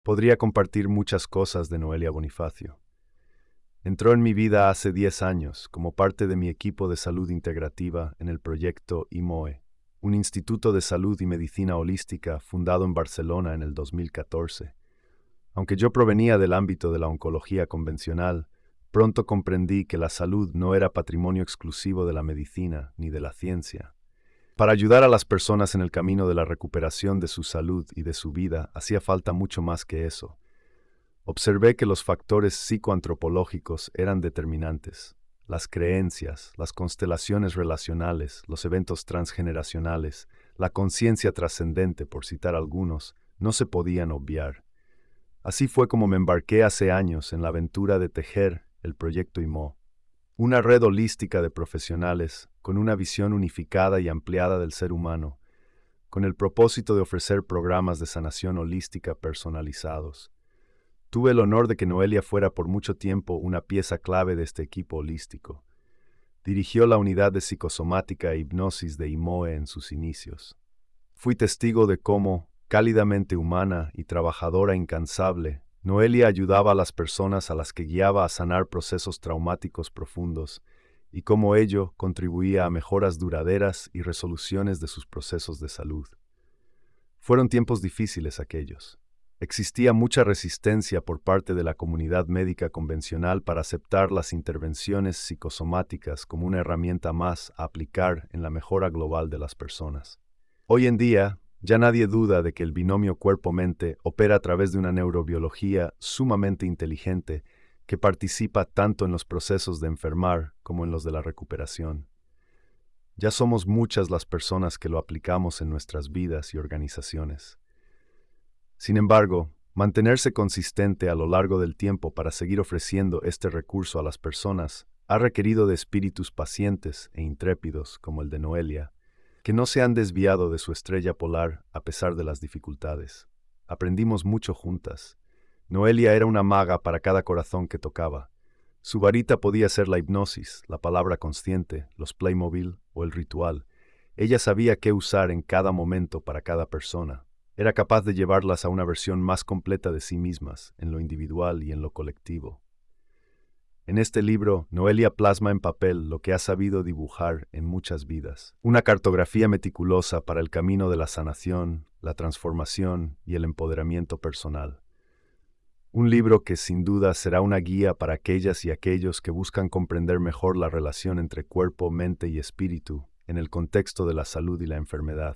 Podría compartir muchas cosas de Noelia Bonifacio. Entró en mi vida hace 10 años como parte de mi equipo de salud integrativa en el proyecto IMOE, un instituto de salud y medicina holística fundado en Barcelona en el 2014. Aunque yo provenía del ámbito de la oncología convencional, pronto comprendí que la salud no era patrimonio exclusivo de la medicina ni de la ciencia. Para ayudar a las personas en el camino de la recuperación de su salud y de su vida, hacía falta mucho más que eso. Observé que los factores psicoantropológicos eran determinantes. Las creencias, las constelaciones relacionales, los eventos transgeneracionales, la conciencia trascendente, por citar algunos, no se podían obviar. Así fue como me embarqué hace años en la aventura de tejer el proyecto IMO, una red holística de profesionales con una visión unificada y ampliada del ser humano, con el propósito de ofrecer programas de sanación holística personalizados. Tuve el honor de que Noelia fuera por mucho tiempo una pieza clave de este equipo holístico. Dirigió la unidad de psicosomática e hipnosis de IMOE en sus inicios. Fui testigo de cómo, cálidamente humana y trabajadora incansable, Noelia ayudaba a las personas a las que guiaba a sanar procesos traumáticos profundos y cómo ello contribuía a mejoras duraderas y resoluciones de sus procesos de salud. Fueron tiempos difíciles aquellos. Existía mucha resistencia por parte de la comunidad médica convencional para aceptar las intervenciones psicosomáticas como una herramienta más a aplicar en la mejora global de las personas. Hoy en día, ya nadie duda de que el binomio cuerpo-mente opera a través de una neurobiología sumamente inteligente que participa tanto en los procesos de enfermar como en los de la recuperación. Ya somos muchas las personas que lo aplicamos en nuestras vidas y organizaciones. Sin embargo, mantenerse consistente a lo largo del tiempo para seguir ofreciendo este recurso a las personas ha requerido de espíritus pacientes e intrépidos como el de Noelia, que no se han desviado de su estrella polar a pesar de las dificultades. Aprendimos mucho juntas. Noelia era una maga para cada corazón que tocaba. Su varita podía ser la hipnosis, la palabra consciente, los Playmobil o el ritual. Ella sabía qué usar en cada momento para cada persona. Era capaz de llevarlas a una versión más completa de sí mismas, en lo individual y en lo colectivo. En este libro, Noelia plasma en papel lo que ha sabido dibujar en muchas vidas. Una cartografía meticulosa para el camino de la sanación, la transformación y el empoderamiento personal. Un libro que sin duda será una guía para aquellas y aquellos que buscan comprender mejor la relación entre cuerpo, mente y espíritu en el contexto de la salud y la enfermedad.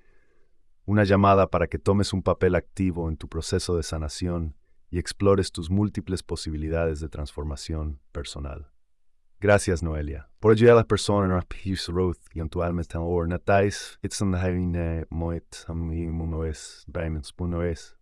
Una llamada para que tomes un papel activo en tu proceso de sanación y explores tus múltiples posibilidades de transformación personal. Gracias, Noelia, por ayudar a las personas a percibir su luz y en tu alma está ahora. Natais, it's on the having moit, uno es, Brahmins, uno es.